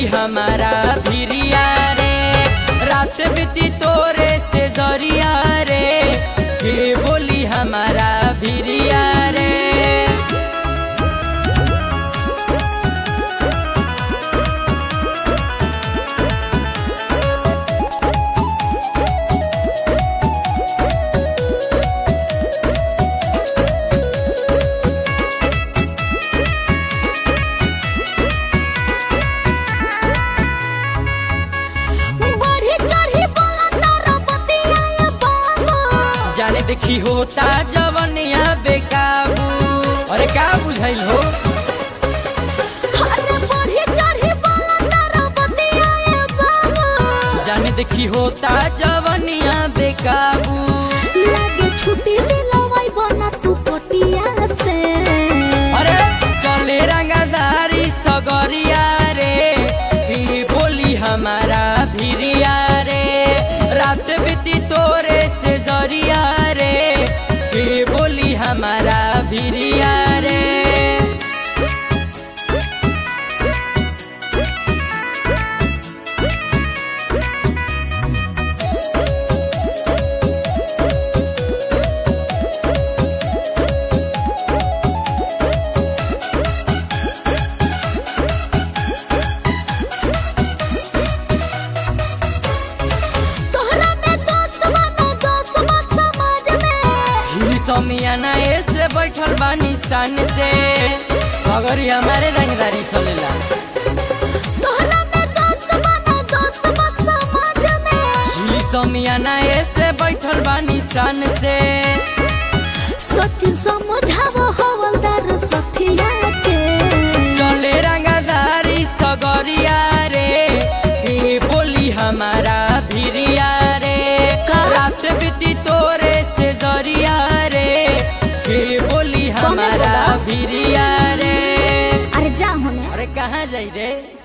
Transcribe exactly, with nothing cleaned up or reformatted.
हमारा भिरिया रे, रात बीती तोरे से जरिया रे, के बोली हमारा भिरिया रे। देखी होता जवनिया बेकाबू, अरे क्या बुझाइल हो? जाने देखी होता जवनिया बेकाबू, लागे छुट्टी दिलवाई बना तू पटिया से। अरे चले रंगदारी सगरिया रे, फिर बोली हमारा भिरिया रे, रात बीती तोरे से जरिया रे, के बोली हमारा भिरिया रे। समियाना ऐसे बैठल बानी सन से, अगर हमारे रंगदारी चलेला। समियाना ऐसे बैठल बानी सन से, सचिन समझाव हवलदार सथिया के, चले रंगदारी सगरिया रे, के बोली हमारा भिरिया रे, रात बीती तोरे से जरिया रे, के बोली हमारा भिरिया रे। अरे जा होने, अरे कहाँ जाई रे?